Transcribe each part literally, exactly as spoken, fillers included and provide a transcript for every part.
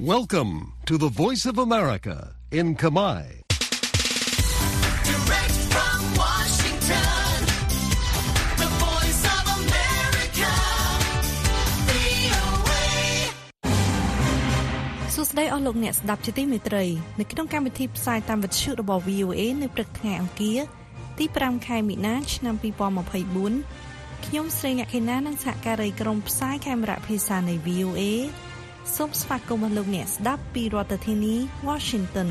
Welcome to the Voice of America in Khmer. Direct from Washington, the Voice of America, វី អូ เอសួស្តីអស់លោកអ្នកស្ដាប់ជាទីមេត្រីនៅក្នុងកម្មវិធីផ្សាយតាមវិទ្យុរបស់ វី អូ เอ នៅព្រឹកថ្ងៃអង្គារទីប្រាំខែមីនាឆ្នាំពីរពាន់ម្ភៃបួនខ្ញុំស្រីអ្នកខេណានិងសហការីក្រុមផ្សាយខេមរៈភាសានៃ វី អូ เอ សូមស្វាគមន៍លោកអ្នកស្ដាប់ពីរដ្ឋធានី Washington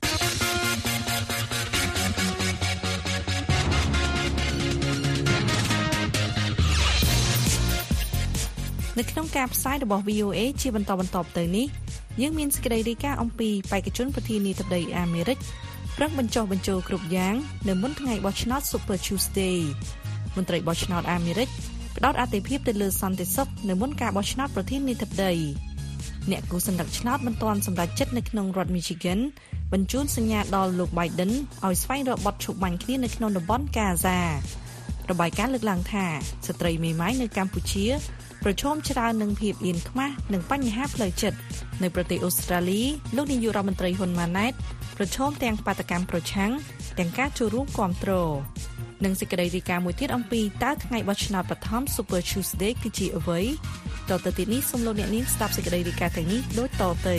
នៅក្នុងការផ្សាយរបស់ វី អូ เอ ជាបន្តបន្ទាប់ទៅនេះយើងមានសេចក្តីរាយការណ៍អំពីបេក្ខជនប្រធានាធិបតីអាមេរិកប្រឹងបញ្ចុះបញ្ចូលគ្រប់យ៉ាងនៅមុនថ្ងៃបោះឆ្នោត Super Tuesday មន្ត្រីបោះឆ្នោតអាមេរិកផ្ដោតអាទិភាពទៅលើសន្តិសុខនៅមុនការបោះឆ្នោតប្រធានាធិបតីអ្នកគូសន្លឹកឆ្នោតមិនទាន់សម្រេចចិត្តនៅក្នុងរដ្ឋ Michigan បញ្ជូនសញ្ញាដល់លោក Biden ឲ្យស្វែងរកបទឈប់បាញ់គ្នានៅក្នុងតំបន់ Gaza របាយការណ៍លើកឡើងថាស្ត្រីមេម៉ាយនៅកម្ពុជាប្រឈមច្រើននឹងភាពអៀនខ្មាស់និងបញ្ហាផ្លូវចិត្តនៅប្រទេសអូស្ត្រាលីលោកនាយករដ្ឋមន្ត្រីហ៊ុនម៉ាណែតប្រឈមទាំងបាតកម្មប្រឆាំងទាំងការចូលរួមគាំទ្រនិងសេចក្តីរាយការណ៍មួយទៀតអំពីតើថ្ងៃបោះឆ្នោតបឋម Super Tuesday គឺជាអ្វីតទៅទៀតនេះសូមលោកអ្នកនាងស្ដាប់សេចក្តីរាយការណ៍ទាំងនេះដូចតទៅ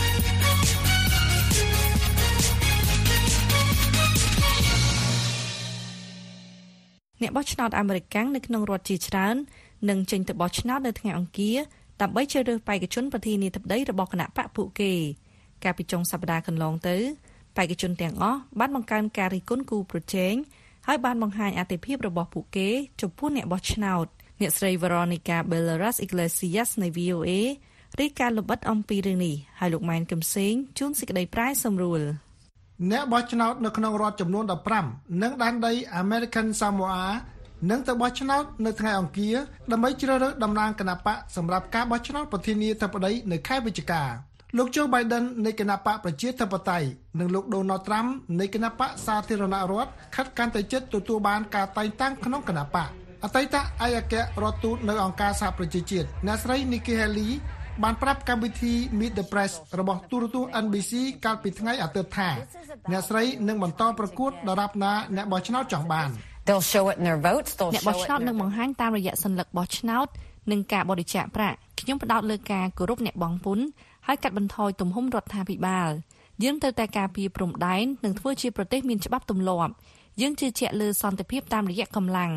អ្នកបោះឆ្នោតអាមេរិកកាំងនៅក្នុងរដ្ឋជាច្រើននឹងចេញទៅបោះឆ្នោតនៅថ្ងៃអង្គារដើម្បីជ្រើសរើសបេក្ខជនប្រធានាធិបតីរបស់គណៈបកពួកគេកាលពីចុងសប្តាហ៍កន្លងទៅបេក្ខជនទាំងអស់បានបង្កើនការរិះគន់គូប្រជែងហើយបានបង្ហាញអត្ថិភាពរបស់ពួកគេចំពោះអ្នកបោះឆ្នោតអ្នកស្រី Veronica Balderas Iglesias នៃ វី អូ เอ រាយការណ៍លម្អិតអំពីរឿងនេះហើយលោកម៉ែនកឹមសេងជួនសេចក្តីប្រាយសម្រួលអ្នកបោះឆ្នោតនៅក្នុងរដ្ឋចំនួនដប់ប្រាំនិងដែនដី American Samoa នឹងទៅបោះឆ្នោតនៅថ្ងៃអង្គារដើម្បីជ្រើសរើសតំណាងគណបកសម្រាប់ការបោះឆ្នោតប្រធានាធិបតីនៅខែវិច្ឆិកាលោក Joe Biden នៃគណបកប្រជាធិបតេយ្យនិងលោក Donald Trump នៃគណបកសាធារណរដ្ឋខិតកាន់តែជិតទទួលបានការតែងតាំងក្នុងគណបកអតីតឯកអគ្គរដ្ឋទូតនៅអង្គការសហប្រជាជាតិអ្នកស្រី Nikki Haley បានប្រាប់កម្មវិធី Meet the Press របស់ទូរទស្សន៍ เอ็น บี ซี កាលពីថ្ងៃអាទិត្យថាអ្នកស្រីនឹងបន្តប្រកួតដរាបណាអ្នកបោះឆ្នោតចង់បាន They'll show it in their votes. They'll show it. អ្នកបោះឆ្នោតនឹងបង្ហាញតាមរយៈសញ្ញាបោះឆ្នោតនិងការបរិច្ចាគប្រាក់ខ្ញុំផ្ដោតលើការគោរពអ្នកបង់ពន្ធហើយកាត់បន្ថយទំហំរដ្ឋាភិបាលយើងត្រូវតែការពារព្រំដែននិងធ្វើជាប្រទេសមានច្បាប់ទម្លាប់យើងជឿជាក់លើសន្តិភាពតាមរយៈកម្លាំង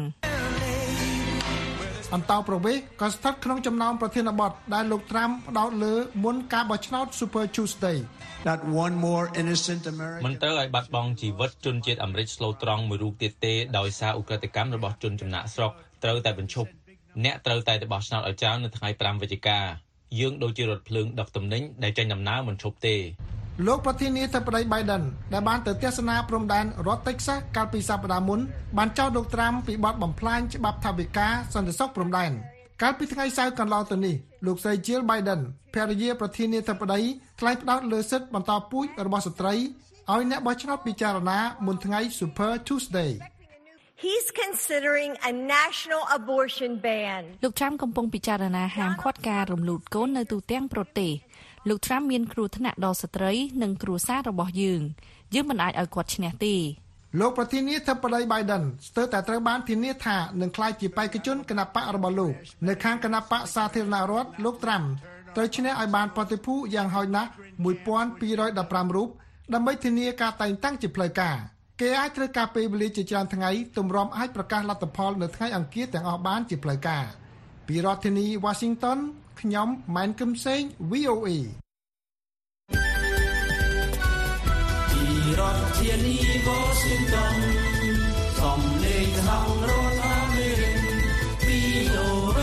អន្តរប្រវេសន៍ក៏ស្ថិតក្នុងចំណោមប្រធានបទដែលលោកត្រាំផ្ដោតលើមុនការបោះឆ្នោត Super Tuesday Not one more innocent American មិនត្រូវឲ្យបាត់បង់ជីវិតជនជាតិអាមេរិកស្លូតត្រង់មួយរូបទៀតទេដោយសារឧក្រិដ្ឋកម្មរបស់ជនចំណាក់ស្រុកត្រូវតែបញ្ឈប់អ្នកត្រូវតែទៅបោះឆ្នោតឲ្យច្រើននៅថ្ងៃប្រាំវិច្ឆិកាយើងដូចជារថភ្លើងដឹកទំនិញដែលចេញដំណើរមិនឈប់ទេលោកប្រធានាធិបតី Biden ដែលបានទៅទស្សនាព្រំដែនរដ្ឋ Texas កាលពីសប្តាហ៍មុនបានចោទលោកត្រាំពីបទបំផ្លាញច្បាប់ថវិកាសន្តិសុខព្រំដែនកាលពីថ្ងៃសៅរ៍កន្លងទៅនេះលោកស្រី Jill Biden ភរិយាប្រធានាធិបតីថ្លែងផ្ដោតលើសិទ្ធិបន្តពូជរបស់ស្ត្រីឲ្យអ្នកបោះឆ្នោតពិចារណាមុនថ្ងៃ Super Tuesday He's considering a national abortion ban លោកត្រាំកំពុងពិចារណាហាមឃាត់ការរំលូតកូននៅទូទាំងប្រទេសលោកត្រាំមានគ្រោះថ្នាក់ដល់ស្ត្រីនិងគ្រួសាររបស់យើងយើងមិនអាចឲ្យគាត់ឈ្នះទេលោកប្រធានាធិបតី Biden ស្ទើរតែត្រូវបានធានាថានឹងក្លាយជាបេក្ខជនគណបករបស់លោកនៅខាងគណបកសាធារណរដ្ឋលោកត្រាំត្រូវឈ្នះឲ្យបានប្រតិភូយ៉ាងហោចណាស់មួយពាន់ពីររយដប់ប្រាំរូបដើម្បីធានាការតែងតាំងជាផ្លូវការគេអាចត្រូវការពេលវេលាជាច្រើនថ្ងៃទម្រាំអាចប្រកាសលទ្ធផលនៅថ្ងៃអង្គារទាំងអស់បានជាផ្លូវការពីរដ្ឋធានី Washington ខ្ញុំម៉ែនកឹមសេង វី អូ เอពីរដ្ឋធានី Washington សំឡេងក្នុងរដ្ឋអាមេរិក វី អូ เอ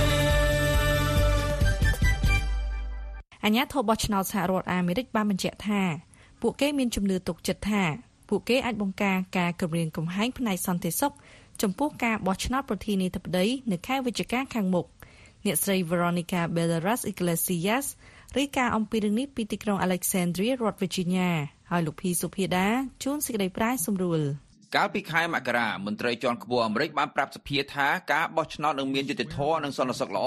អាជ្ញាធរបោះឆ្នោតសហរដ្ឋអាមេរិកបានបញ្ជាក់ថាពួកគេមានជំនឿទុកចិត្តថាពួកគេអាចបង្ការការគំរាមកំហែងផ្នែកសន្តិសុខចំពោះការបោះឆ្នោតប្រធានាធិបតីនៅខែវិច្ឆិកាខាងមុខអ្នកស្រី Veronica Balderas Iglesias រាយការណ៍អំពីរឿងនេះពីទីក្រុង Alexandria រដ្ឋ Virginia ហើយលោកភីសុភាដាជួនសេចក្តីប្រាយសម្រួលកាលពីខែមករាមន្ត្រីជាន់ខ្ពស់អាមេរិកបានប្រាប់សភាថាការបោះឆ្នោតនឹងមានយុត្តិធម៌និងសន្តិសុខល្អ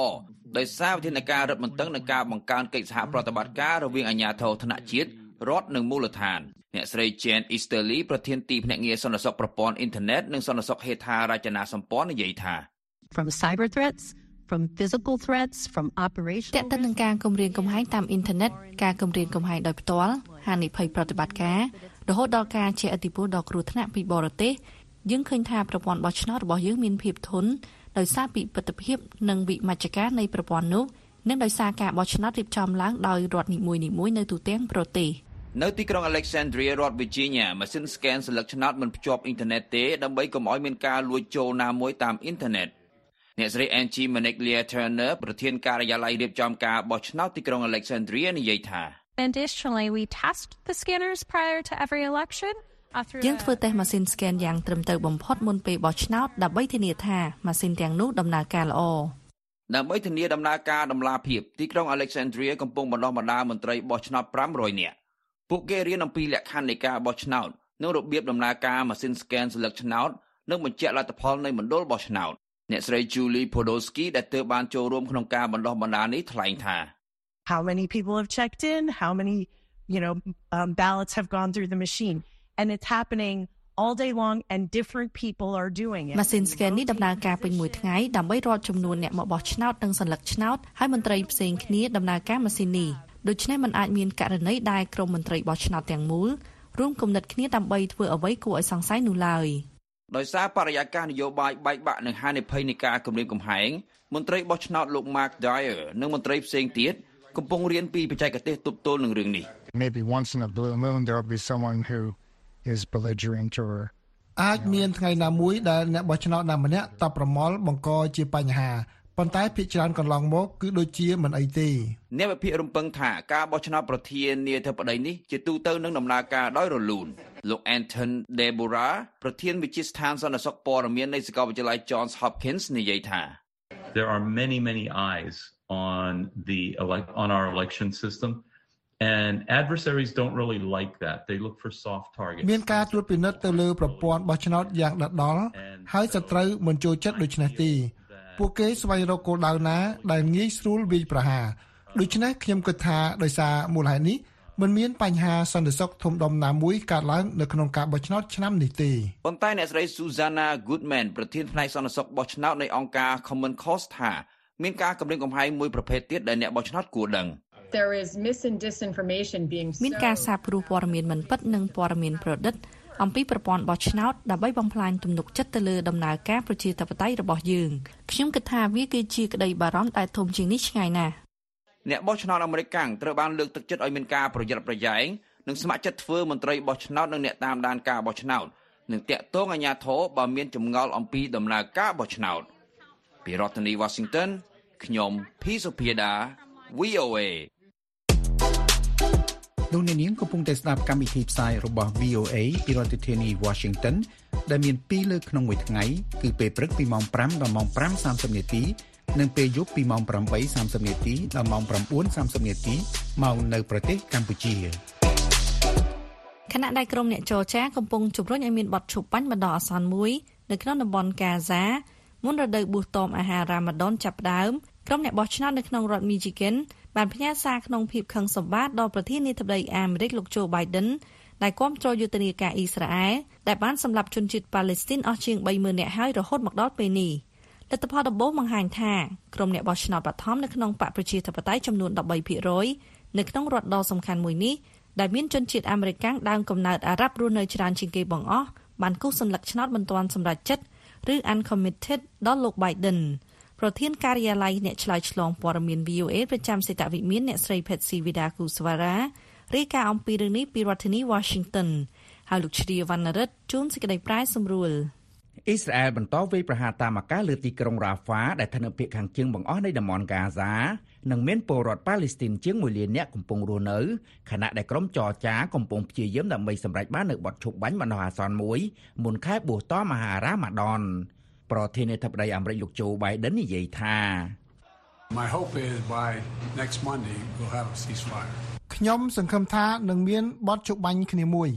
ដោយសារវិធានការរឹតបន្តឹងនឹងការបង្កើនកិច្ចសហប្រតិបត្តិការរវាងអាជ្ញាធរថ្នាក់ជាតិរដ្ឋនិងមូលដ្ឋានអ្នកស្រី Jen Easterly ប្រធានទីភ្នាក់ងារសន្តិសុខប្រព័ន្ធអ៊ីនធឺណិតនិងសន្តិសុខហេដ្ឋារចនាសម្ព័ន្ធនិយាយថា From cyber threats from physical threats from operational តើតើនឹងការគំរាមកំហែងតាមអ៊ីនធឺណិតការគំរាមកំហែងដោយផ្ទាល់ហានិភ័យប្រតិបត្តិការរហូតដល់ការជះឥទ្ធិពលដល់គ្រោះថ្នាក់ពីបរទេសយើងឃើញថាប្រព័ន្ធបោះឆ្នោតរបស់យើងមានភាពធន់ដោយសារពិពិធភាពនិងវិមជ្ឈការនៃប្រព័ន្ធនោះនិងដោយសារការបោះឆ្នោតរៀបចំឡើងដោយរដ្ឋនីមួយៗនៅទូទាំងប្រទេសនៅទីក្រុង Alexandria រដ្ឋ Virginia ម៉ាស៊ីន scan ស្លឹកឆ្នោតមិនភ្ជាប់អ៊ីនធឺណិតទេដើម្បីកុំឲ្យមានការលួចចូលណាមួយតាមអ៊ីនធឺណិតអ្នកស្រី Angie Maniglia Turner ប្រធានការិយាល័យរៀបចំការបោះឆ្នោតទីក្រុង Alexandria និយាយថា Additionally, we test the scanners prior to every election. យើងធ្វើតេស្តម៉ាស៊ីន scan យ៉ាងត្រឹមត្រូវបំផុតមុនពេលបោះឆ្នោតដើម្បីធានាថាម៉ាស៊ីនទាំងនោះដំណើរការល្អដើម្បីធានាដំណើរការដំណាភាពទីក្រុង Alexandria កំពុងបណ្ដុះបណ្ដាលមន្ត្រីបោះឆ្នោតប្រាំរយនាក់ពួកគេរៀនអំពីលក្ខខណ្ឌនៃការបោះឆ្នោតនិងរបៀបដំណើរការម៉ាស៊ីន scan ស្លឹកឆ្នោតនិងបញ្ជាក់លទ្ធផលនៃមណ្ឌលបោះឆ្នោតអ្នកស្រី Julie Podolsky ដែលទើបបានចូលរួមក្នុងការបណ្ដុះបណ្ដាលនេះថ្លែងថា How many people have checked in? How many, you know, um, ballots have gone through the machine? And it's happening all day long and different people are doing it. ម៉ាស៊ីន scan នេះដំណើរការពេញមួយថ្ងៃដើម្បីរកចំនួនអ្នកមកបោះឆ្នោតនិងសន្លឹកឆ្នោតហើយមន្ត្រីផ្សេងគ្នាដំណើរការម៉ាស៊ីននេះដូច្នេះมันអាចមានករណីដែលក្រុមមន្ត្រីបោះឆ្នោតទាំងមូលរួមគំនិតគ្នាដើម្បីធ្វើអ្វីគួរឲ្យសង្ស័យនោះឡើយដោយសារបរិយាកាសនយោបាយបែកបាក់និងហានិភ័យនៃការគំរាមកំហែងមន្ត្រីបោះឆ្នោតលោក Mark Dyer និងមន្ត្រីផ្សេងទៀតកំពុងរៀនពីបច្ចេកទេសទប់ទល់នឹងរឿងនេះ Maybe once in a blue moon there will be someone who is belligerent or អាចមានថ្ងៃណាមួយដែលអ្នកបោះឆ្នោតណាម្នាក់តបប្រមល់បង្កជាបញ្ហាប៉ុន្តែភាគច្រើនកន្លងមកគឺដូចជាមិនអីទេអ្នកវិភាគរំពឹងថាការបោះឆ្នោតប្រធានាធិបតីនេះជាទូទៅនឹងដំណើរការដោយរលូនលោក Anton Deborah ប្រធានវិទ្យាស្ថានសន្តិសុខព័ត៌មាននៃសាកលវិទ្យាល័យ Johns Hopkins និយាយថា There are many many eyes on the elect on our election system and adversaries don't really like that they look for soft targets មានការត្រួតពិនិត្យទៅលើប្រព័ន្ធបោះឆ្នោតយ៉ាងដដែលហើយសត្រូវមិនចូលចិត្តដូច្នេះទេពួកគេស្វែងរកគោលដៅណាដែលងាយស្រួលវាយប្រហារដូច្នេះខ្ញុំគិតថាដោយសារមូលហេតុនេះមិនមានបញ្ហាសន្តិសុខធំដុំណាមួយកើតឡើងនៅក្នុងការបោះឆ្នោតឆ្នាំនេះទេប៉ុន្តែអ្នកស្រី Susanna Goodman ប្រធានផ្នែកសន្តិសុខបោះឆ្នោតនៃអង្គការ Common Cause ថាមានការគំរាមកំហែងមួយប្រភេទទៀតដែលអ្នកបោះឆ្នោតគួរដឹង There is mis and disinformation being មានការសាបព្រោះព័ត៌មានមិនពិតនិងព័ត៌មានប្រឌិតអំពីប្រព័ន្ធបោះឆ្នោតដើម្បីបំផ្លាញទំនុកចិត្តទៅលើដំណើរការប្រជាធិបតេយ្យរបស់យើងខ្ញុំគិតថាវាគឺជាក្តីបារម្ភដែលធំជាងនេះឆ្ងាយណាស់អ្នកបោះឆ្នោតអាមេរិកកាំងត្រូវបានលើកទឹកចិត្តឲ្យមានការប្រយ័ត្នប្រយែងនិងស្ម័គ្រចិត្តធ្វើមន្ត្រីបោះឆ្នោតនិងអ្នកតាមដានការបោះឆ្នោតនិងតាក់ទងអាជ្ញាធរបើមានចម្ងល់អំពីដំណើរការបោះឆ្នោតពីរដ្ឋធានី Washington ខ្ញុំ P សុភាដា V O A លោកអ្នកនាងកំពុងតែស្ដាប់កម្មវិធីផ្សាយរបស់ V O A ពីរដ្ឋធានី Washington ដែលមានពីរលើកក្នុងមួយថ្ងៃគឺពេលព្រឹកពីម៉ោងប្រាំដល់ម៉ោងប្រាំសាមសិបនាទីនិងពេលយប់ពីម៉ោងប្រាំបីសាមសិបនាទីដល់ម៉ោងប្រាំបួនសាមសិបនាទីមកនៅប្រទេសកម្ពុជាខណៈដែលក្រុមអ្នកចរចាកំពុងជំរុញឲ្យមានបទឈប់បាញ់បណ្ដោះអាសន្នមួយនៅក្នុងតំបន់កាហ្សាមុនរដូវបួសតមអាហាររ៉ាម៉ាដនចាប់ផ្ដើមក្រុមអ្នកបោះឆ្នោតនៅក្នុងរដ្ឋ Michigan បានផ្ញើសារក្នុងភាពខឹងសម្បារដល់ប្រធានាធិបតីអាមេរិកលោក Joe Biden ដែលគាំទ្រយុទ្ធនាការអ៊ីស្រាអែលដែលបានសម្លាប់ជនជាតិប៉ាឡេស្ទីនអស់ជាង បីម៉ឺន នាក់ហើយរហូតមកដល់ពេលនេះលទ្ធផលដំបូងបង្ហាញថាក្រុមអ្នកបោះឆ្នោតបឋមនៅក្នុងបកប្រជាធិបតេយ្យចំនួន ដប់បីភាគរយ នៅក្នុងរដ្ឋដ៏សំខាន់មួយនេះដែលមានជនជាតិអាមេរិកដើមកំណើតអារ៉ាប់រស់នៅច្រើនជាងគេបង្អស់បានគូសសញ្ញឆ្នោតមិនទាន់សម្រេចចិត្តឬ uncommitted ដល់លោក Biden ប្រធានការិយាល័យអ្នកឆ្លើយឆ្លងព័ត៌មាន V O A ប្រចាំសេតវិមានអ្នកស្រី Patsy Widakuswara រាយការណ៍អំពីរឿងនេះពីរដ្ឋធានី Washington ហើយលោកជ្រាវណ្ណរិទ្ធជួនសេចក្តីប្រាយសម្រួលអ៊ីស្រាអែលបន្តវាយប្រហារតាមអាកាសលើទីក្រុងរ៉ាហ្វាដែលស្ថិតនៅភាគខាងជើងបង្អស់នៃតំបន់កាហ្សានិងមានពលរដ្ឋប៉ាឡេស្ទីនជាងមួយលាននាក់កំពុងរស់នៅខណៈដែលក្រុមចរចាកំពុងព្យាយាមដើម្បីសម្រេចបាននូវបទឈប់បាញ់បណ្ដោះអាសន្នមួយមុនខែបួសតមអាហាររ៉ាម៉ាដនប្រធានាធិបតីអាមេរិកលោក Joe Biden និយាយថា My hope is by next Monday we'll have a ceasefire. ខ្ញុំសង្ឃឹមថានឹងមានបទជប់បាញ់គ្នាមួយ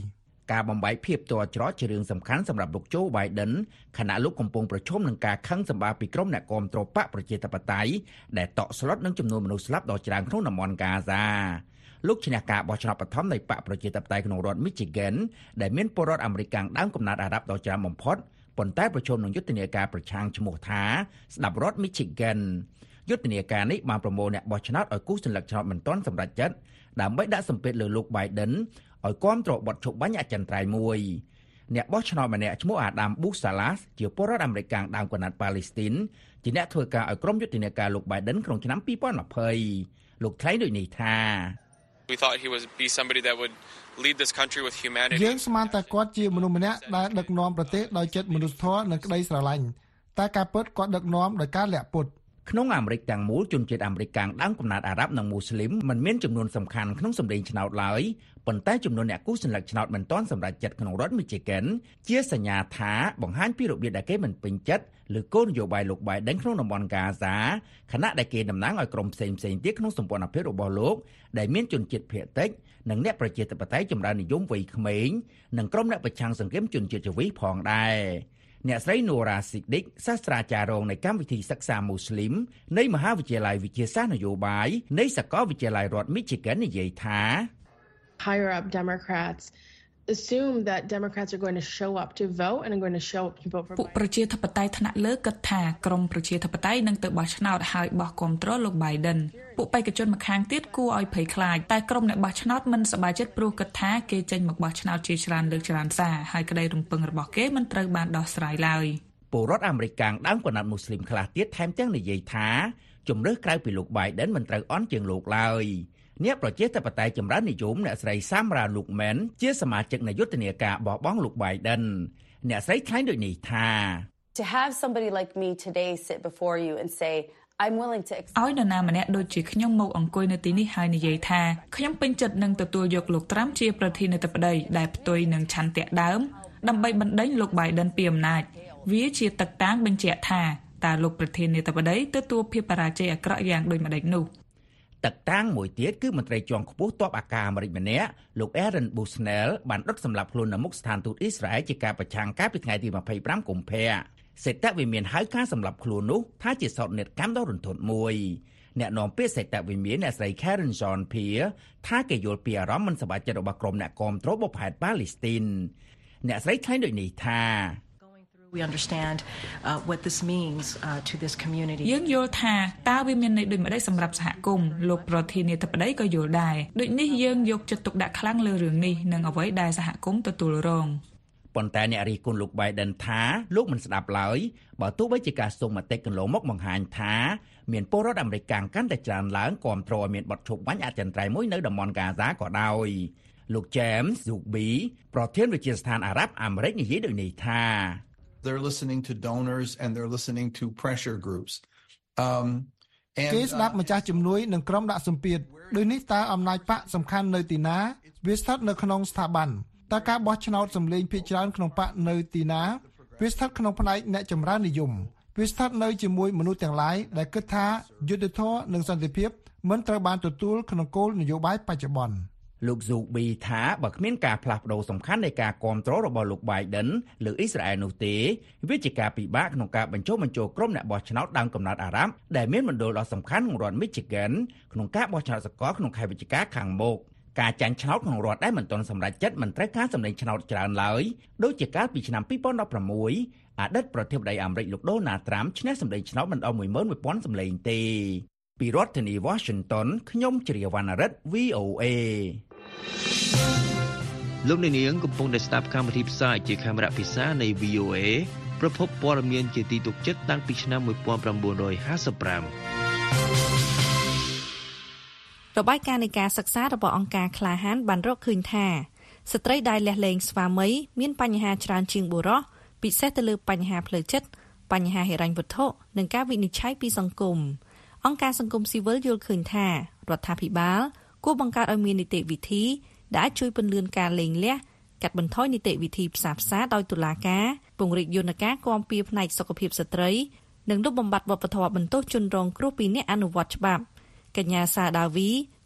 ការបំបីភាពតរច្រកជារឿងសំខាន់សម្រាប់លោក Joe Biden ខណៈលោកកំពុងប្រឈមនឹងការខឹងសម្បារពីក្រុមអ្នកគាំទ្របកប្រជាធិបតេយ្យដែលតក់ស្លុតនឹងចំនួនមនុស្សស្លាប់ដ៏ច្រើនក្នុងតំបន់ហ្គាហ្សាលោកឈ្នះការបោះឆ្នោតបឋមនៃបកប្រជាធិបតេយ្យក្នុងរដ្ឋ Michigan ដែលមានពលរដ្ឋអាមេរិកដើមកំណើតអារ៉ាប់ដ៏ច្រើនបំផុតប៉ុន្តែប្រឈមនឹងយុទ្ធនាការប្រឆាំងឈ្មោះថាស្ដាប់រដ្ឋ Michigan យុទ្ធនាការនេះបានប្រមូលអ្នកបោះឆ្នោតឲ្យគូសញ្ញលិកឆ្នោតមិនទាន់សម្រេចចិត្តដើម្បីដាក់សម្ពាធលើលោក Biden ឲ្យគាំទ្របទឈប់បាញ់អចិន្ត្រៃយ៍មួយអ្នកបោះឆ្នោតម្នាក់ឈ្មោះ Adam Boosalas ជាពលរដ្ឋអាមេរិកដើមកំណើតប៉ាឡេស្ទីនជាអ្នកធ្វើការឲ្យក្រុមយុទ្ធនាការលោក Biden ក្នុងឆ្នាំពីរពាន់ยี่สิบលោកថ្លែងដូចនេះថា We thought he would be somebody that would lead this country with humanity. យើងស្មានតែគាត់ជាមនុស្សម្នាក់ដែលដឹកនាំប្រទេសដោយចិត្តមនុស្សធម៌និងក្តីស្រឡាញ់តែការពិតគាត់ដឹកនាំដោយការលាក់ពុតក្នុងអាមេរិកទាំងមូលជនជាតិអាមេរិកដើមកំណើតអារ៉ាប់និងមូស្លីមមិនមានចំនួនសំខាន់ក្នុងសម្លេងឆ្នោតឡើយប៉ុន្តែចំនួនអ្នកគូសញ្ញលិកឆ្នោតមិនទាន់សម្រេចចិត្តក្នុងរដ្ឋ Michigan ជាសញ្ញាថាបង្ហាញពីរបៀបដែលគេមិនពេញចិត្តឬគោលនយោបាយលោក Biden ក្នុងតំបន់ហ្គាហ្សាខណៈដែលគេតំណាងឲ្យក្រុមផ្សេងៗទៀតក្នុងសម្ព័ន្ធភាពរបស់លោកដែលមានជនជាតិភាគតិចនិងអ្នកប្រជាធិបតេយ្យចម្រើននិយមវ័យក្មេងនិងក្រុមអ្នកប្រឆាំងសង្គ្រាមជនជាតិជ្រវីផងដែរអ្នកស្រី Nora Siddiq សាស្ត្រាចារ្យរងនៃកម្មវិធីសិក្សាមូស្លីមនៃមហាវិទ្យាល័យវិទ្យាសាស្ត្រនយោបាយនៃសាកលវិទ្យាល័យរដ្ឋ Michigan និយាយថា Higher up Democrats assume that Democrats are going to show up to vote and are going to show up to vote for ពួកប្រជាធិបតេយ្យថ្នាក់លើគិតថាក្រុមប្រជាធិបតេយ្យនឹងទៅបោះឆ្នោតហើយបោះគាំទ្រលោក Biden ពួកបេក្ខជនម្ខាងទៀតគួរឲ្យភ័យខ្លាចតែក្រុមអ្នកបោះឆ្នោតមិនសប្បាយចិត្តព្រោះគិតថាគេចេញមកបោះឆ្នោតជាច្រើនលើកច្រើនសារហើយក្តីរំពឹងរបស់គេមិនត្រូវបានដោះស្រាយឡើយពលរដ្ឋអាមេរិកដើមកំណើតមូស្លីមខ្លះទៀតថែមទាំងនិយាយថាជំរឿសក្រៅពីលោក Biden មិនត្រូវអន់ជាងលោកឡើយអ្នកប្រជាធិបតេយ្យចម្រើននិយមអ្នកស្រី Samara Lukman ជាសមាជិកនៃយុទ្ធនាការបោះបង់លោក Biden អ្នកស្រីថ្លែងដូចនេះថា To have somebody like me today sit before you and say I'm willing to ឲ្យនរណាម្នាក់ដូចជាខ្ញុំមកអង្គុយនៅទីនេះហើយនិយាយថាខ្ញុំពេញចិត្តនឹងទទួលយកលោកត្រាំជាប្រធានាធិបតីដែលផ្ទុយនឹងឆន្ទៈដើមដើម្បីបណ្ដេញលោក Biden ពីអំណាចវាជាទឹកតាំងបញ្ជាក់ថាតើលោកប្រធានាធិបតីទទួលភាពបរាជ័យអាក្រក់យ៉ាងដូចម្តេចនោះទឹកតាំងមួយទៀតគឺមន្ត្រីជាន់ខ្ពស់ទ័ពអាកាសអាមេរិកម្នាក់លោក Aaron Bushnell បានដុតសម្លាប់ខ្លួននៅមុខស្ថានទូតអ៊ីស្រាអែលជាការប្រឆាំងកាលពីថ្ងៃទីยี่สิบห้ากុម្ភៈសេតវិមានហៅការសម្លាប់ខ្លួននោះថាជាសោកនាដកម្មដ៏រន្ធត់មួយអ្នកនាំពាក្យសេតវិមានអ្នកស្រី Karen Jean-Pierre ថាគេយល់ពីអារម្មណ៍មិនសប្បាយចិត្តរបស់ក្រុមអ្នកគាំទ្របុព្វហេតុប៉ាឡេស្ទីនអ្នកស្រីថ្លែងដូចនេះថា We understand uh, what this means uh, to this community. យើងយល់ថាតើវាមានន័យដូចម្តេចសម្រាប់សហគមន៍លោកប្រធានាធិបតីក៏យល់ដែរដូចនេះយើងយកចិត្តទុកដាក់ខ្លាំងលើរឿងនេះនិងអ្វីដែលសហគមន៍ទទួលរងប៉ុន្តែអ្នករិះគន់លោក Biden ថាលោកមិនស្ដាប់ឡើយបើទោះបីជាការសុំមតិកន្លងមកបង្ហាញថាមានពលរដ្ឋអាមេរិកកាន់តែច្រើនឡើងគាំទ្រឲ្យមានបទឈប់បាញ់អចិន្ត្រៃយ៍មួយនៅតំបន់ហ្គាហ្សាក៏ដោយលោក James Zuckerby ប្រធានវិទ្យាស្ថានអារ៉ាប់អាមេរិកនិយាយដូចនេះថា They're listening to donors and they're listening to pressure groups. Um and គេស្ដាប់ម្ចាស់ជំនួយនិងក្រុមដាក់សម្ពាធដូចនេះតើអំណាចបកសំខាន់នៅទីណាវាស្ថិតនៅក្នុងស្ថាប័នតើការបោះឆ្នោតសម្លេងភាគច្រើនក្នុងបកនៅទីណាវាស្ថិតក្នុងផ្នែកអ្នកចម្រើននិយមវាស្ថិតនៅជាមួយមនុស្សទាំងឡាយដែលគិតថាយុត្តិធម៌និងសន្តិភាពមិនត្រូវបានទទួលក្នុងគោលនយោបាយបច្ចុប្បន្នលោក Zuckerby ថាបើគ្មានការផ្លាស់ប្ដូរសំខាន់នៃការគ្រប់គ្រងរបស់លោក Biden លើអ៊ីស្រាអែលនោះទេវាជាការពិបាកក្នុងការបញ្ចុះបញ្ចូលក្រុមអ្នកបោះឆ្នោតដើមកំណើតអារ៉ាប់ដែលមានមណ្ឌលដ៏សំខាន់ក្នុងរដ្ឋ Michigan ក្នុងការបោះឆ្នោតសកលក្នុងខែវិច្ឆិកាខាងមុខការចាញ់ឆ្នោតក្នុងរដ្ឋដែលមិនទាន់សម្រេចចិត្តមិនត្រូវការសម្លេងឆ្នោតច្រើនឡើយដូចជាកាលពីឆ្នាំยี่สิบสิบหกអតីតប្រធានាធិបតីអាមេរិកលោក Donald Trump ឈ្នះសម្លេងឆ្នោតមិនដល់một nghìn một trămសម្លេងទេពីរដ្ឋធានី Washington ខ្ញុំជ្រាវណ្ណរិទ្ធ វី អូ เอលោកអ្នកនាងកំពុងតែស្ដាប់កម្មវិធីផ្សាយជាខេមរៈភាសានៃ វី អូ เอ ប្រភពព័ត៌មានជាទីទុកចិត្តតាំងពីឆ្នាំnineteen fifty-five របាយការណ៍នៃការសិក្សារបស់អង្គការក្លាហានបានរកឃើញថាស្ត្រីដែលលះលែងស្វាមីមានបញ្ហាច្រើនជាងបុរសពិសេសទៅលើបញ្ហាផ្លូវចិត្តបញ្ហាហិរញ្ញវត្ថុនិងការវិនិច្ឆ័យពីសង្គមអង្គការសង្គមស៊ីវិលយល់ឃើញថារដ្ឋាភិបាលគួរបង្កើតឲ្យមាននីតិវិធីដែលអាចជួយពន្លឿនការលែងលះកាត់បន្ថយនីតិវិធីផ្សារផ្សាដោយតុលាការពង្រីកយន្តការគាំពារផ្នែកសុខភាពស្ត្រីនិងលុបបំបាត់វប្បធម៌បន្ទោសជនរងគ្រោះពីអ្នកអនុវត្តច្បាប់កញ្ញាសាដាវី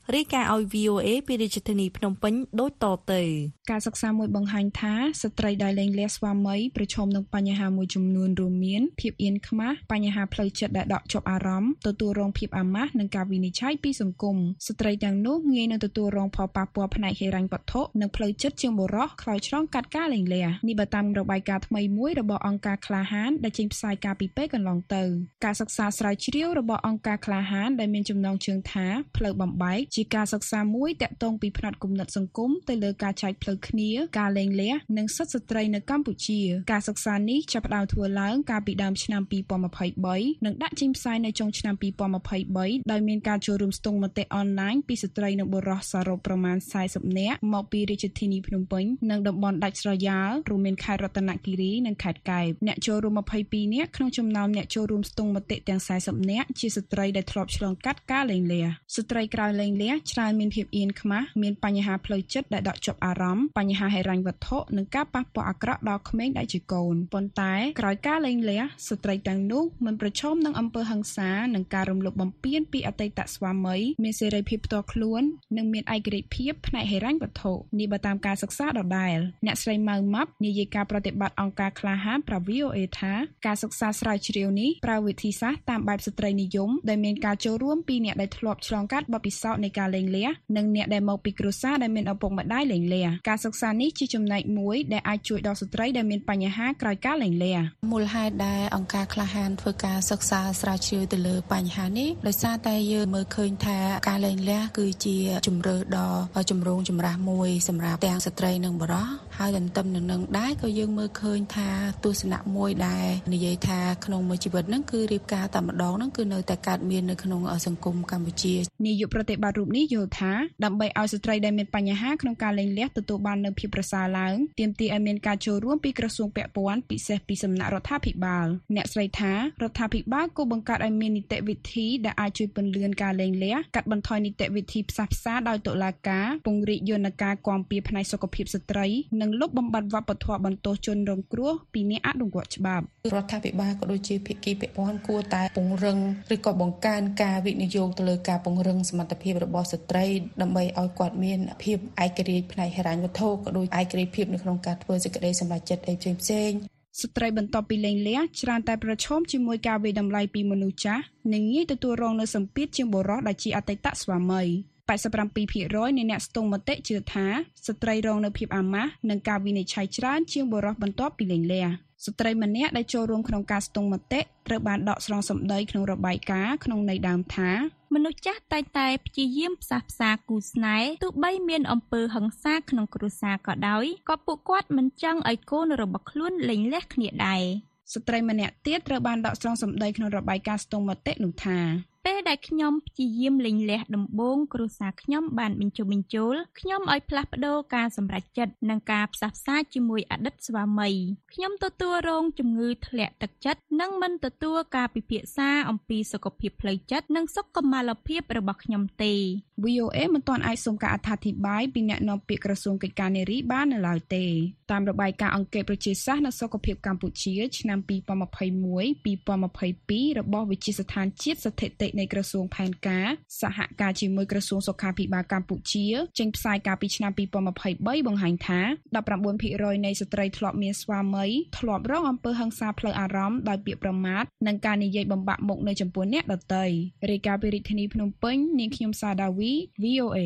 រាយការណ៍ឲ្យ วี អូ เอ ពីរាជធានីភ្នំពេញដូចតទៅការសិក្សាមួយបង្ហាញថាស្ត្រីដែលលែងលះស្វាមីប្រឈមនឹងបញ្ហាមួយចំនួនរួមមានភាពអៀនខ្មាស់បញ្ហាផ្លូវចិត្តដែលដក់ជាប់អារម្មណ៍ទទួលរងភាពអាម៉ាស់និងការវិនិច្ឆ័យពីសង្គមស្ត្រីទាំងនោះងាយនឹងទទួលរងផលប៉ះពាល់ផ្នែកហិរញ្ញវត្ថុនិងផ្លូវចិត្តជាងបុរសខ្លោចឆ្លងកាត់ការលែងលះនេះបើតាមរបាយការណ៍ថ្មីមួយរបស់អង្គការក្លាហានដែលចេញផ្សាយកាលពីពេលកន្លងទៅការសិក្សាស្រាវជ្រាវរបស់អង្គការក្លាហានដែលមានចំណងជើងថាផ្លូវបំបែកជាការសិក្សាមួយទាក់ទងពីផ្នត់គំនិតសង្គមទៅលើការចែកផ្លូវគ្នាការលែងលះនិងសិទ្ធិស្ត្រីនៅកម្ពុជាការសិក្សានេះចាប់ផ្ដើមធ្វើឡើងកាលពីដើមឆ្នាំពីរពាន់ម្ភៃបីនិងដាក់ចេញផ្សាយនៅចុងឆ្នាំពីរពាន់ម្ភៃបីដោយមានការចូលរួមស្ទង់មតិអនឡាញពីស្ត្រីនិងបុរសសរុបប្រមាណសែសិបនាក់មកពីរាជធានីភ្នំពេញនិងតំបន់ដាច់ស្រយាលរួមមានខេត្តរតនគិរីនិងខេត្តកែបអ្នកចូលរួមម្ភៃពីរនាក់ក្នុងចំណោមអ្នកចូលរួមស្ទង់មតិទាំងសែសិបនាក់ជាស្ត្រីដែលធ្លាប់ឆ្លងកាត់ការលែងលះស្ត្រីក្រោយលែងលះច្រើនមានភាពអៀនខ្មាស់មានបញ្ហាផ្លូវចិត្តដែលដក់ជាប់អារម្មណ៍បញ្ហាហិរញ្ញវត្ថុនិងការប៉ះពាល់អាក្រក់ដល់ក្មេងដែលជាកូនប៉ុន្តែក្រោយការលែងលះស្ត្រីទាំងនោះមិនប្រឈមនឹងអំពើហិង្សានិងការរំលោភបំពានពីអតីតស្វាមីមានសេរីភាពផ្ទាល់ខ្លួននិងមានឯករាជ្យភាពផ្នែកហិរញ្ញវត្ថុនេះបើតាមការសិក្សាដដែលអ្នកស្រីម៉ៅម៉ាប់នាយិកាប្រតិបត្តិអង្គការក្លាហានប្រាប់ วี អូ เอ ថាការសិក្សាស្រាវជ្រាវនេះប្រើវិធីសាស្ត្រតាមបែបស្ត្រីនិយមដែលមានការចូលរួមពីអ្នកដែលធ្លាប់ឆ្លងកាត់បទពិសោធន៍នៃការលែងលះនិងអ្នកដែលមកពីគ្រួសារដែលមានឪពុកម្ដាយលែងលះការសិក្សានេះជាចំណែកមួយដែលអាចជួយដល់ស្ត្រីដែលមានបញ្ហាក្រោយការលែងលះមូលហេតុដែលអង្គការក្លាហានធ្វើការសិក្សាស្រាវជ្រាវទៅលើបញ្ហានេះដោយសារតែយើងមើលឃើញថាការលែងលះគឺជាជំរើសដ៏ចម្រូងចម្រាសមួយសម្រាប់ទាំងស្ត្រីនិងបុរសហើយទន្ទឹមនឹងនឹងដែរក៏យើងមើលឃើញថាទស្សនៈមួយដែលនិយាយថាក្នុងមួយជីវិតហ្នឹងគឺរៀបការតែម្ដងហ្នឹងគឺនៅតែកើតមាននៅក្នុងសង្គមកម្ពុជានាយកប្រតិបត្តិរូបនេះយល់ថាដើម្បីឲ្យស្ត្រីដែលមានបញ្ហាក្នុងការលែងលះទទួលបាននូវភាពប្រសើរឡើងទាមទារឲ្យមានការចូលរួមពីក្រសួងពាក់ព័ន្ធពិសេសពីសំណាក់រដ្ឋាភិបាលអ្នកស្រីថារដ្ឋាភិបាលគួរបង្កើតឲ្យមាននីតិវិធីដែលអាចជួយពន្លឿនការលែងលះកាត់បន្ថយនីតិវិធីផ្សះផ្សាដោយតុលាការពង្រីកយន្តការគាំពៀផ្នែកសុខភាពស្ត្រីនិងលុបបំបាត់វប្បធម៌បន្ទោសជនរងគ្រោះពីអ្នកអនុវត្តច្បាប់រដ្ឋាភិបាលក៏ដូចជាភាគីពាក់ព័ន្ធគួរតែពង្រឹងឬក៏បង្កើនការវិនិយោគទៅលើការពង្រឹងសមត្ថភាពរបស់ស្ត្រីដើម្បីឲ្យគាត់មានភាពឯករាជ្យផ្នែកហិរញ្ញវត្ថុក៏ដូចឯករាជ្យភាពនៅក្នុងការធ្វើសេចក្តីសម្រេចចិត្តផ្សេងផ្សេងស្ត្រីបន្ទាប់ពីលែងលះច្រើនតែប្រឈមជាមួយការវាយតម្លៃពីមនុស្សចាស់និងងាយទទួលរងនូវសម្ពាធជាងបុរសដែលជាអតីតស្វាមីแปดสิบเจ็ดភាគរយនៃអ្នកស្ទង់មតិជឿថាស្ត្រីរងនូវភាពអាម៉ាស់និងការវិនិច្ឆ័យច្រើនជាងបុរសបន្ទាប់ពីលែងលះស្ត្រីម្នាក់ដែលចូលរួមក្នុងការស្ទង់មតិត្រូវបានដកស្រង់សម្ដីក្នុងរបាយការណ៍ក្នុងន័យដើមថាមនុស្សចាស់តែងតែព្យាយាមផ្សះផ្សាគូស្នេហ៍ទោះបីមានអំពើហិង្សាក្នុងគ្រួសារក៏ដោយក៏ពួកគាត់មិនចង់ឲ្យកូនរបស់ខ្លួនលែងលះគ្នាដែរស្ត្រីម្នាក់ទៀតត្រូវបានដកស្រង់សម្ដីក្នុងរបាយការណ៍ស្ទង់មតិនោះថាពេលដែលខ្ញុំព្យាយាមលែងលះដំបូងគ្រួសារខ្ញុំបានបញ្ចុះបញ្ចូលខ្ញុំឲ្យផ្លាស់ប្ដូរការសម្រេចចិត្តនិងការផ្សះផ្សាជាមួយអតីតស្វាមីខ្ញុំទទួលរងជំងឺធ្លាក់ទឹកចិត្តនិងមិនទទួលការពិភាក្សាអំពីសុខភាពផ្លូវចិត្តនិងសុខុមាលភាពរបស់ខ្ញុំទេวี โอ เอ មិនទាន់អាចសុំការអត្ថាធិប្បាយពីអ្នកនាំពាក្យក្រសួងកិច្ចការនារីបាននៅឡើយទេតាមរបាយការណ៍អង្គការប្រជាសាស្ត្រនិងសុខភាពកម្ពុជាឆ្នាំពីរពាន់ម្ភៃមួយ ពីរពាន់ម្ភៃពីររបស់វិទ្យាស្ថានជាតិស្ថិតិនៃក្រសួងផែនការសហការជាមួយក្រសួងសុខាភិបាលកម្ពុជាចេញផ្សាយកាលពីឆ្នាំពីរពាន់ម្ភៃបីបង្ហាញថា ដប់ប្រាំបួនភាគរយ នៃស្ត្រីធ្លាប់មានស្វាមីធ្លាប់រងអំពើហិង្សាផ្លូវអារម្មណ៍ដោយពាក្យប្រមាថនិងការនិយាយបំបាក់មុខនៅចំពោះអ្នកដទៃរាយការណ៍ពីរាជធានីភ្នំពេញនាងខ្ញុំសាដាវី วี โอ เอ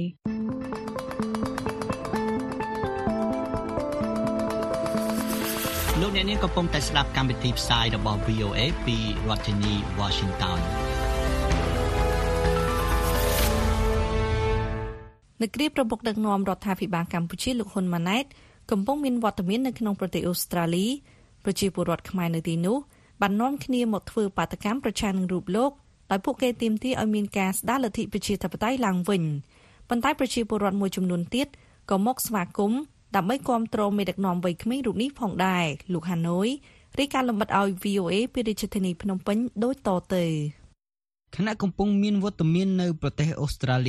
លោកអ្នកនាងកំពុងតែស្ដាប់កម្មវិធីផ្សាយរបស់ วี โอ เอ ពីរដ្ឋធានី Washington នៅគ្រាប្រមុខដឹកនាំរដ្ឋាភិបាលកម្ពុជាលោកហ៊ុនម៉ាណែតកំពុងមានវត្តមាននៅក្នុងប្រទេសអូស្ត្រាលីប្រជាពលរដ្ឋខ្មែរនៅទីនោះបាននាំគ្នាមកធ្វើបាតកម្មប្រឆាំងនឹងរូបលោកដោយពួកគេទាមទារឲ្យមានការស្ដារលទ្ធិប្រជាធិបតេយ្យឡើងវិញប៉ុន្តែប្រជាពលរដ្ឋមួយចំនួនទៀតក៏មកស្វាគមន៍ដើម្បីគាំទ្រមេដឹកនាំវ័យក្មេងរូបនេះផងដែរលោកហាណូយរាយការណ៍លម្អិតឲ្យ วี โอ เอ ពីរាជធានីភ្នំពេញដូចតទៅខណៈកំពុងមានវត្តមាននៅប្រទេសអូស្ត្រាលី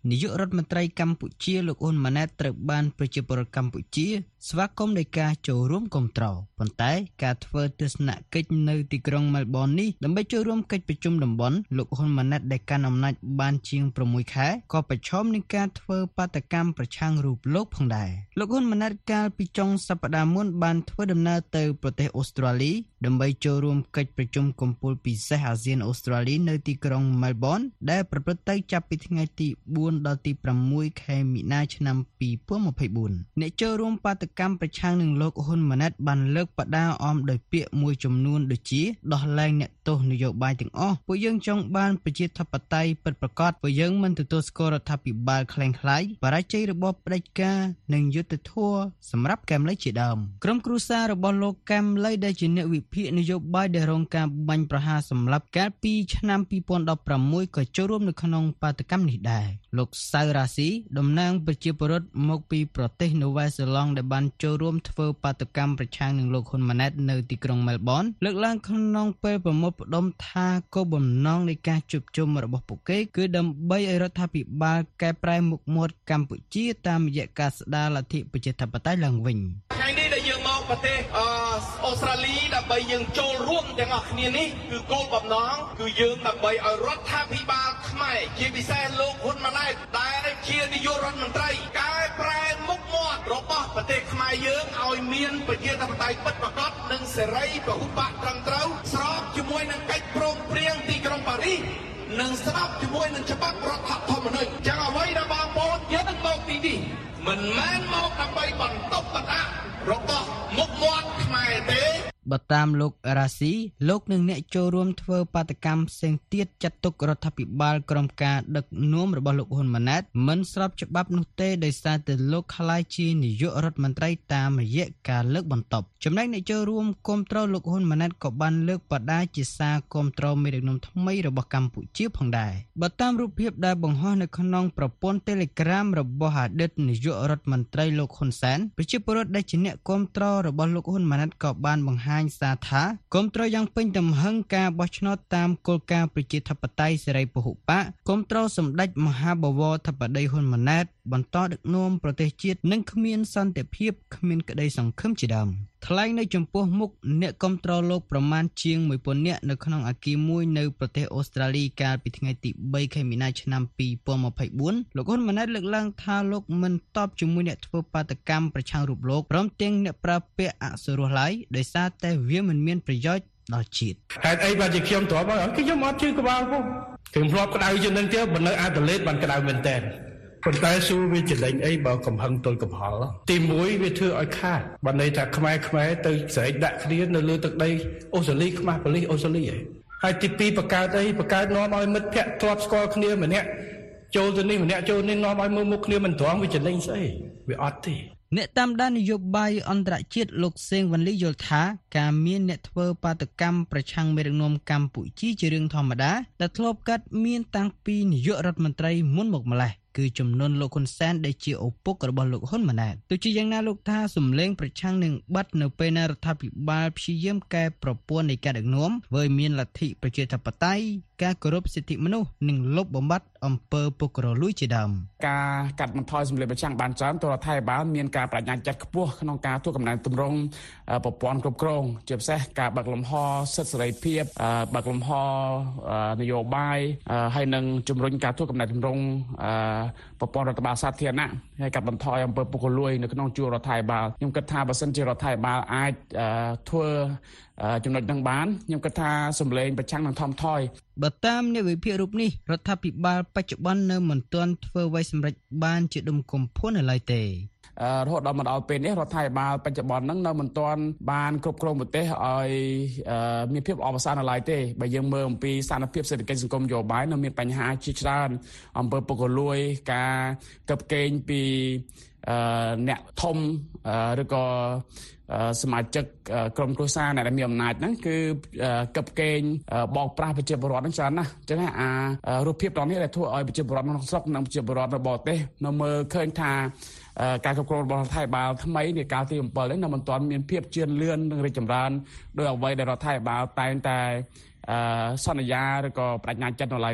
នាយករដ្ឋមន្ត្រីកម្ពុជាលោកហ៊ុនម៉ាណែតត្រូវបានប្រជាពលរដ្ឋកម្ពុជាស្វាគមន៍ដោយការចូលរួមគាំទ្រប៉ុន្តែការធ្វើទស្សនកិច្ចនៅទីក្រុងមែលប៊ននេះដើម្បីចូលរួមកិច្ចប្រជុំតំបន់លោកហ៊ុនម៉ាណែតដែលកាន់អំណាចបានជាងប្រាំមួយខែក៏ប្រឈមនឹងការធ្វើបាតកម្មប្រឆាំងរូបលោកផងដែរលោកហ៊ុនម៉ាណែតកាលពីចុងសប្តាហ៍មុនបានធ្វើដំណើរទៅប្រទេសអូស្ត្រាលីដើម្បីចូលរួមកិច្ចប្រជុំកំពូលពិសេសអាស៊ានអូស្ត្រាលីនៅទីក្រុងមែលប៊នដែលប្រព្រឹត្តទៅចាប់ពីថ្ងៃទីបួនដល់ទីប្រាំមួយខែមីនាឆ្នាំពីរពាន់ម្ភៃបួនអ្នកចូលរួមបាតកម្មប្រឆាំងនឹងលោកហ៊ុនម៉ាណែតបានលើកបដាអមដោយពាក្យមួយចំនួនដូចជាដោះលែងអ្នកទោសនយោបាយទាំងអស់ពួកយើងចង់បានប្រជាធិបតេយ្យពិតប្រាកដពួកយើងមិនទទួលស្គាល់រដ្ឋាភិបាលក្លែងក្លាយបរាជ័យរបបផ្ដាច់ការនិងយុត្តិធម៌សម្រាប់កែមលីជាដើមក្រុមគ្រួសាររបស់លោកកែមលីដែលជាអ្នកវិភាគនយោបាយដែលរងការបាញ់ប្រហារសម្លាប់កាលពីឆ្នាំពីរពាន់ដប់ប្រាំមួយក៏ចូលរួមនៅក្នុងបាតកម្មនេះដែរលោកសៅរ៉ាស៊ីតំណាងប្រជាពលរដ្ឋមកពីប្រទេសនូវែលសេឡង់ដែលបានចូលរួមធ្វើបាតកម្មប្រឆាំងនឹងលោកហ៊ុនម៉ាណែតនៅទីក្រុងមែលប៊នលើកឡើងក្នុងពេលប្រមូលផ្ដុំថាគោលបំណងនៃការជួបជុំរបស់ពួកគេគឺដើម្បីឲ្យរដ្ឋាភិបាលកែប្រែមុខមាត់កម្ពុជាតាមរយៈការស្ដារលទ្ធិប្រជាធិបតេយ្យឡើងវិញថ្ងៃនេះដែលយើងមកប្រទេសអូស្ត្រាលីដើម្បីយើងចូលរួមទាំងអស់គ្នានេះគឺគោលបំណងគឺយើងដើម្បីឲ្យរដ្ឋាភិបាលខ្មែរជាពិសេសលោកហ៊ុនម៉ាណែតដែលជានាយករដ្ឋមន្ត្រីកែប្រែមុខមាត់របស់ប្រទេសខ្មែរយើងឲ្យមានប្រជាធិបតេយ្យពិតប្រាកដនិងសេរីពហុបកត្រឹមត្រូវស្របជាមួយនឹងកិច្ចព្រមព្រៀងទីក្រុងប៉ារីសនិងស្របជាមួយនឹងច្បាប់រដ្ឋធម្មនុញ្ញចឹងអ្វីដែលបងប្អូនយើងមកទីនេះមិនមែនមកដើម្បីបន្ទប់បន្អាក់របស់មុខមាត់ខ្មែរទេបើតាមលោករ៉ាស៊ីលោកនិងអ្នកចូលរួមធ្វើបាតកម្មផ្សេងទៀតចាត់ទុករដ្ឋាភិបាលក្រោមការដឹកនាំរបស់លោកហ៊ុនម៉ាណែតមិនស្របច្បាប់នោះទេដោយសារតែលោកក្លាយជានាយករដ្ឋមន្ត្រីតាមរយៈការលើកបន្ទប់ចំណែកអ្នកចូលរួមគាំទ្រលោកហ៊ុនម៉ាណែតក៏បានលើកបដាជាសារគាំទ្រមេដឹកនាំថ្មីរបស់កម្ពុជាផងដែរបើតាមរូបភាពដែលបង្ហោះនៅក្នុងប្រព័ន្ធ Telegram របស់អតីតនាយករដ្ឋមន្ត្រីលោកហ៊ុនសែនប្រជាពលរដ្ឋដែលជាអ្នកគាំទ្ររបស់លោកហ៊ុនម៉ាណែតក៏បានបង្ហាញសារថាគាំទ្រយ៉ាងពេញទំហឹងការបោះឆ្នោតតាមគោលការណ៍ប្រជាធិបតេយ្យសេរីពហុបកគាំទ្រសម្ដេចមហាបវរធិបតីហ៊ុនម៉ាណែតបន្តដឹកនាំប្រទេសជាតិនិងគ្មានសន្តិភាពគ្មានក្តីសង្ឃឹមជាដើមថ្លែងនៅចំពោះមុខអ្នកគាំទ្រលោកប្រមាណជាងមួយពាន់នាក់នៅក្នុងអគារមួយនៅប្រទេសអូស្ត្រាលីកាលពីថ្ងៃទីបីខែមីនាឆ្នាំពីរពាន់ម្ភៃបួនលោកហ៊ុនម៉ាណែតលើកឡើងថាលោកមិនតបជាមួយអ្នកធ្វើបាតកម្មប្រឆាំងរូបលោកព្រមទាំងអ្នកប្រើពាក្យអសុរោះឡើយដោយសារតែវាមិនមានប្រយោជន៍ដល់ជាតិហេតុអីបានជាខ្ញុំទ្រាំអត់គឺខ្ញុំអត់ជឿក្បាលផងខ្ញុំធ្លាប់ក្តៅជាងនឹងទៀតបើនៅអាដាលេដបានក្តៅមែនតើប៉ុន្តែសួរវាចលែងអីបើកំហឹងទល់កំហល់ទីមួយវាធ្វើឲ្យខាតបើន័យថាខ្មែរខ្មែរទៅស្រែកដាក់គ្នានៅលើទឹកដីអូស្ត្រាលីខ្មាស់ប៉ូលីសអូស្ត្រាលីឯងហើយទីពីរបង្កើតអីបង្កើតនាំឲ្យមិត្តភ័ក្តិធ្លាប់ស្គាល់គ្នាម្នាក់ចូលទៅនេះម្នាក់ចូលនេះនាំឲ្យមើលមុខគ្នាមិនត្រង់វាចលែងស្អីវាអត់ទេអ្នកតាមដាននយោបាយអន្តរជាតិលោកសេងវ៉ាន់លីយល់ថាការមានអ្នកធ្វើបាតកម្មប្រឆាំងមេដឹកនាំកម្ពុជាជារឿងធម្មតាដែលធ្លាប់កើតមានតាំងពីនាយករដ្ឋមន្ត្រីមុនមកម្លេះគឺចំនួនលោកហ៊ុនសែនដែលជាឪពុករបស់លោកហ៊ុនម៉ាណែតទោះជាយ៉ាងណាលោកថាសំឡេងប្រឆាំងនឹងបាត់នៅពេលណារដ្ឋាភិបាលព្យាយាមកែប្រព័ន្ធនៃការដឹកនាំធ្វើឲ្យមានលទ្ធិប្រជាធិបតេយ្យការគោរពសិទ្ធិមនុស្សនិងលុបបំបាត់អំពើពុករលួយជាដើមការកាត់បន្ថយសម្លេងប្រឆាំងបានច្រើនទោះរដ្ឋាភិបាលមានការបដិញ្ញាចិត្តខ្ពស់ក្នុងការធ្វើកំណែទម្រង់ប្រព័ន្ធគ្រប់គ្រងជាពិសេសការបើកលំហសិទ្ធិសេរីភាពបើកលំហនយោបាយហើយនឹងជំរុញការធ្វើកំណែទម្រង់ប្រព័ន្ធរដ្ឋបាលសាធារណៈហើយកាត់បន្ថយអំពើពុករលួយនៅក្នុងជួររដ្ឋាភិបាលខ្ញុំគិតថាបើសិនជារដ្ឋាភិបាលអាចធ្វើចំណុចនឹងបានខ្ញុំគិតថាសម្លេងប្រឆាំងនឹងថមថយបើតាមអ្នកវិភាគរូបនេះរដ្ឋាភិបាលបច្ចុប្បន្ននៅមិនទាន់ធ្វើអ្វីសម្រេចបានជាដុំកំភួននៅឡើយទេរហូតដល់មកដល់ពេលនេះរដ្ឋាភិបាលបច្ចុប្បន្នហ្នឹងនៅមិនទាន់បានគ្រប់គ្រងប្រទេសឲ្យមានភាពអបអរសាទនៅឡើយទេបើយើងមើលអំពីស្ថានភាពសេដ្ឋកិច្ចសង្គមនយោបាយនៅមានបញ្ហាជាច្រើនអំពើពុករលួយការកឹបកេងពីអ្នកធំឬក៏សមាជិកក្រុមគ្រួសារអ្នកដែលមានអំណាចហ្នឹងគឺកឹបកេងបោកប្រាស់ប្រជាពលរដ្ឋហ្នឹងច្រើនណាស់អញ្ចឹងអារូបភាពទាំងនេះដែលធ្វើឲ្យប្រជាពលរដ្ឋក្នុងស្រុកនិងប្រជាពលរដ្ឋនៅបរទេសនៅមើលឃើញថាការគ្រប់គ្រងរបស់រដ្ឋាភិបាលថ្មីនៃកាលទី7នេះនៅមិនទាន់មានភាពជឿនលឿននិងរីកចម្រើនដោយអ្វីដែលរដ្ឋាភិបាលតែងតែសន្យាឬក៏បដិញ្ញាចិត្តនៅឡើយទេ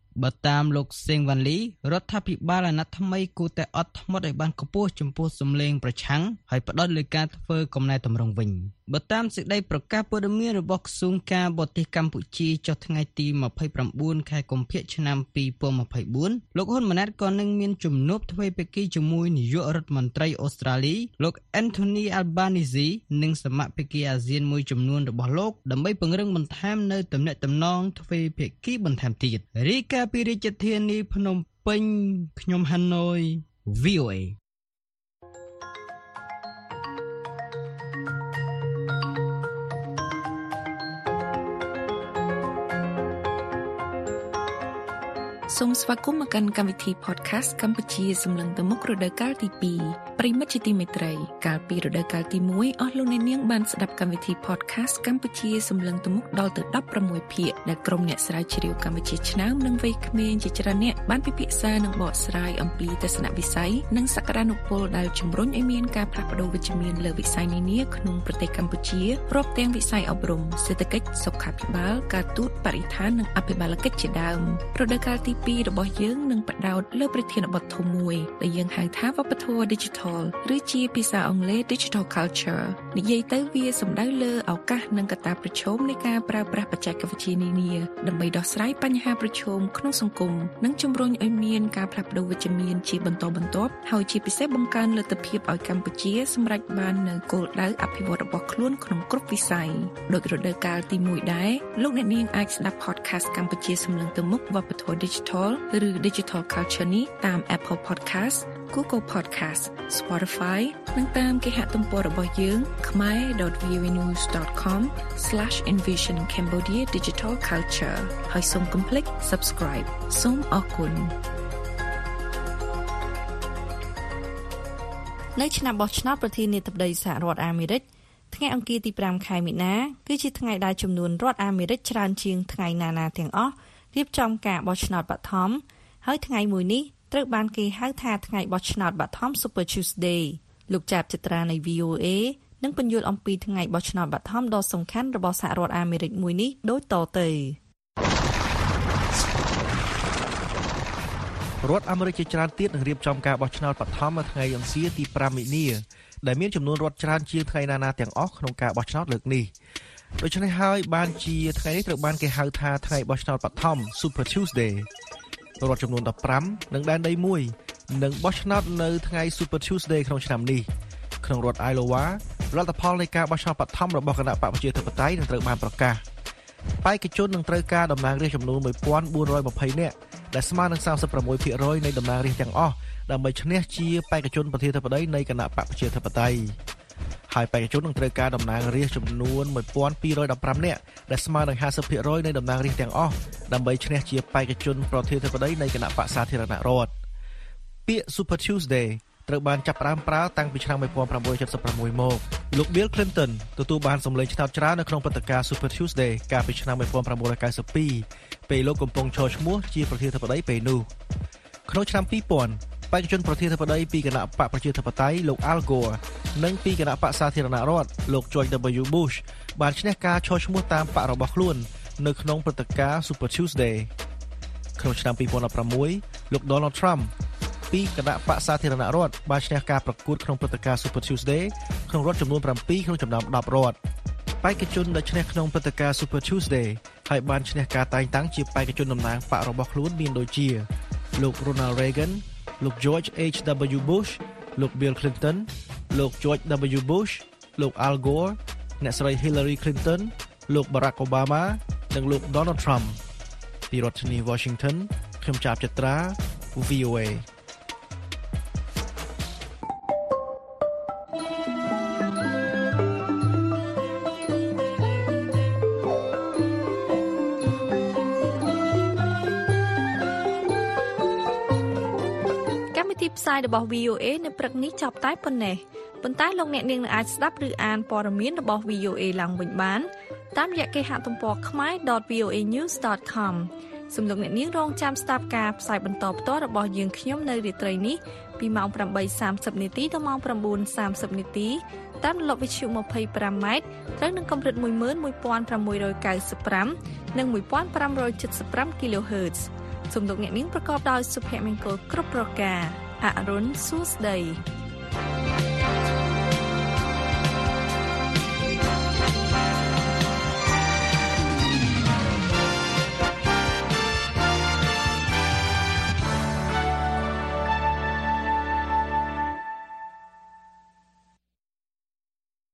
បើតាមលោកសេងវ៉ាន់លីរដ្ឋាភិបាលអាណត្តិថ្មីគួរតែអត់ធ្មត់ឲ្យបានខ្ពស់ចំពោះសម្លេងប្រឆាំងហើយផ្ដោតលើការធ្វើកំណែតម្រង់វិញបើតាមសេចក្តីប្រកាសព័ត៌មានរបស់ក្រសួងការបរទេសកម្ពុជាចុះថ្ងៃទីម្ភៃប្រាំបួនខែកុម្ភៈឆ្នាំពីរពាន់ម្ភៃបួនលោកហ៊ុនម៉ាណែតក៏នឹងមានជំនួបទ្វេភាគីជាមួយនាយករដ្ឋមន្ត្រីអូស្ត្រាលីលោក Anthony Albanese និងសមាជិកអាស៊ានមួយចំនួនរបស់លោកដើម្បីពង្រឹងបន្ថែមនៅទំនាក់ទំនងទ្វេភាគីបន្ថែមទៀតរាយការណ៍ពីរាជធានីភ្នំពេញខ្ញុំហាណូយ វី អូ เอសូមស្វាគមន៍មកកាន់កម្មវិធី podcast កម្ពុជាសម្លឹងទៅមុខរដូវកាលទីពីរប្រិមិត្តជាទីមេត្រីកាលពីរដូវកាលទីមួយអស់លោកអ្នកនាងបានស្ដាប់កម្មវិធី podcast កម្ពុជាសម្លឹងទៅមុខដល់ទៅដប់ប្រាំមួយភាគដែលក្រុមអ្នកស្រាវជ្រាវកម្ពុជាឆ្នើមនិងវ័យក្មេងជាច្រើនអ្នកបានពិភាក្សានិងបកស្រាយអំពីទស្សនវិស័យនិងសក្តានុពលដែលជំរុញឲ្យមានការផ្លាស់ប្តូរវិជ្ជមានលើវិស័យនានាក្នុងប្រទេសកម្ពុជាព្រមទាំងវិស័យអប់រំសេដ្ឋកិច្ចសុខាភិបាលការទូតបរិស្ថាននិងអភិបាលកិច្ចជាដើមរដូវកាលទីពីររបស់យើងនឹងផ្ដោតលើប្រធានបទធំមួយដែលយើងហៅថាវប្បធម៌ Digital ឬជាភាសាអង់គ្លេស Digital Culture និយាយទៅវាសំដៅលើឱកាសនិងកត្តាប្រឈមនៃការប្រើប្រាស់បច្ចេកវិទ្យានានាដើម្បីដោះស្រាយបញ្ហាប្រឈមក្នុងសង្គមនិងជំរុញឲ្យមានការផ្លាស់ប្តូរវិជ្ជមានជាបន្តបន្ទាប់ហើយជាពិសេសបង្កើនលទ្ធភាពឲ្យកម្ពុជាសម្រេចបាននូវគោលដៅអភិវឌ្ឍន៍របស់ខ្លួនក្នុងគ្រប់វិស័យដោយរដូវកាលទីមួយដែរលោកអ្នកនាងអាចស្ដាប់ podcast កម្ពុជាសម្លឹងទៅមុខវប្បធម៌ Digital ឬ Digital Culture នេះតាម Apple Podcast, Google Podcast, Spotify និងតាមគេហទំព័ររបស់យើង khmer dot v o a news dot com slash envision cambodia digital culture ហើយសូមកុំភ្លេច Subscribe សូមអរគុណនៅឆ្នាំបោះឆ្នោតប្រធានាធិបតីសហរដ្ឋអាមេរិកថ្ងៃអង្គារទីប្រាំខែមីនាគឺជាថ្ងៃដែលចំនួនរដ្ឋអាមេរិកច្រើនជាងថ្ងៃណាណាទាំងអស់រៀបចំការបោះឆ្នោតបឋមហើយថ្ងៃមួយនេះត្រូវបានគេហៅថាថ្ងៃបោះឆ្នោតបឋម Super Tuesday លោកចាប់ចត្រានៃ វី អូ เอ នឹងពន្យល់អំពីថ្ងៃបោះឆ្នោតបឋមដ៏សំខាន់របស់សហរដ្ឋអាមេរិកមួយនេះដូចតទៅរដ្ឋអាមេរិកជាច្រើនទៀតនឹងរៀបចំការបោះឆ្នោតបឋមនៅថ្ងៃអង្គារទីប្រាំមីនាដែលមានចំនួនរដ្ឋច្រើនជាងថ្ងៃណាណាទាំងអស់ក្នុងការបោះឆ្នោតលើកនេះដូច្នេះហើយបានជាថ្ងៃនេះត្រូវបានគេហៅថាថ្ងៃបោះឆ្នោតបឋម Super Tuesday រដ្ឋចំនួនដប់ប្រាំនិងដែនដីមួយនឹងបោះឆ្នោតនៅថ្ងៃ Super Tuesday ក្នុងឆ្នាំនេះក្នុងរដ្ឋ Iowa លទ្ធផលនៃការបោះឆ្នោតបឋមរបស់គណៈបកប្រជាធិបតេយ្យនឹងត្រូវបានប្រកាសបេក្ខជននឹងត្រូវការតំណាងរាស្ត្រចំនួនmột nghìn bốn trăm hai mươiនាក់ដែលស្មើនឹងសាមសិបប្រាំមួយភាគរយនៃតំណាងរាស្ត្រទាំងអស់ដើម្បីឈ្នះជាបេក្ខជនប្រធានាធិបតីនៃគណៈបកប្រជាធិបតេយ្យហើយបេក្ខជននឹងត្រូវការតំណាងរាស្ត្រចំនួនmột nghìnពីររយដប់ប្រាំនាក់ដែលស្មើនឹងห้าสิบភាគរយនៃតំណាងរាស្ត្រទាំងអស់ដើម្បីឈ្នះជាបេក្ខជនប្រធានាធិបតីនៃគណៈបកសាធារណរដ្ឋពាក្យ Super Tuesday ត្រូវបានចាប់ផ្ដើមប្រើតាំងពីឆ្នាំmột nghìn tám trăm七十sáuមកលោក Bill Clinton ទទួលបានសម្លេងឆ្នោតច្រើននៅក្នុងព្រឹត្តិការណ៍ Super Tuesday កាលពីឆ្នាំmột nghìn chín trăm chín mươi haiពេលលោកកំពុងឈរឈ្មោះជាប្រធានាធិបតីពេលនោះក្នុងឆ្នាំពីរពាន់បេក្ខជនប្រធានាធិបតីពីគណៈបកប្រជាធិបតេយ្យលោក Al Gore និងពីគណៈបកសាធារណរដ្ឋលោក George W Bush បានឈ្នះការឈរឈ្មោះតាមបករបស់ខ្លួននៅក្នុងព្រឹត្តិការណ៍ Super Tuesday ក្នុងឆ្នាំពីរពាន់ដប់ប្រាំមួយលោក Donald Trump ពីគណៈបកសាធារណរដ្ឋបានឈ្នះការប្រកួតក្នុងព្រឹត្តិការណ៍ Super Tuesday ក្នុងរដ្ឋចំនួនប្រាំពីរក្នុងចំណោមដប់រដ្ឋបេក្ខជនដែលឈ្នះក្នុងព្រឹត្តិការណ៍ Super Tuesday ហើយបានឈ្នះការតែងតាំងជាបេក្ខជនតំណាងបករបស់ខ្លួនមានដូចជាលោក Ronald Reagan លោក George H W Bush លោក Bill Clinton លោក George W Bush លោក Al Gore អ្នកស្រី Hillary Clinton លោក Barack Obama និងលោក Donald Trump ពីរដ្ឋធានី Washington ខ្ញុំចាប់ចត្រា វី អូ เอផ្សាយរបស់ វី អូ เอ នៅព្រឹកនេះចប់តែប៉ុណ្ណេះប៉ុន្តែលោកអ្នកនាងនឹងអាចស្ដាប់ឬអានព័ត៌មានរបស់ វី អូ เอ ឡើងវិញបានតាមរយៈគេហទំព័រ khmer dot v o a news dot com សូមលោកអ្នកនាងរងចាំស្ដាប់ការផ្សាយបន្តផ្ទាល់របស់យើងខ្ញុំនៅរាត្រីនេះពីម៉ោងប្រាំបីសាមសិបនាទីដល់ម៉ោងប្រាំបួនសាមសិបនាទីតាមរលកវិទ្យុยี่สิบห้าម៉ែត្រត្រូវនឹងកម្រិតmột nghìn một trăm chín mươi lămនិងmột nghìn năm trăm七mươi lăm គីឡូហឺតសំលោកអ្នកនាងប្រកបដោយសុភមង្គលគ្រប់ប្រការអរុនសួស្ដី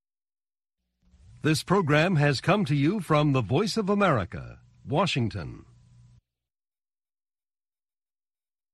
This program has come to you from the Voice of America, Washington.